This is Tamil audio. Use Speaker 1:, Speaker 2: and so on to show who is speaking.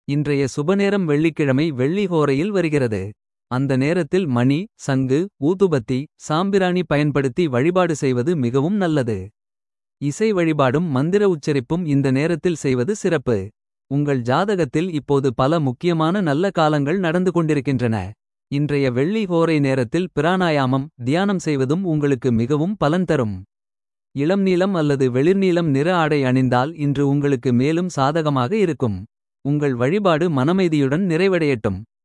Speaker 1: இன்றைய சுபநேரம் வெள்ளிக்கிழமை வெள்ளி ஹோரையில் வருகிறது. அந்த நேரத்தில் மணி, சங்கு, ஊதுபத்தி, சாம்பிராணி பயன்படுத்தி வழிபாடு செய்வது மிகவும் நல்லது. இசை வழிபாடும் மந்திர உச்சரிப்பும் இந்த நேரத்தில் செய்வது சிறப்பு. உங்கள் ஜாதகத்தில் இப்போது பல முக்கியமான நல்ல காலங்கள் நடந்து கொண்டிருக்கின்றன. இன்றைய வெள்ளி ஹோரை நேரத்தில் பிராணாயாமம், தியானம் செய்வதும் உங்களுக்கு மிகவும் பலன் தரும். இளம் நீலம் அல்லது வெளிர்நீலம் நிற ஆடை அணிந்தால் இன்று உங்களுக்கு மேலும் சாதகமாக இருக்கும். உங்கள் வழிபாடு மனமைதியுடன் நிறைவடையட்டும்.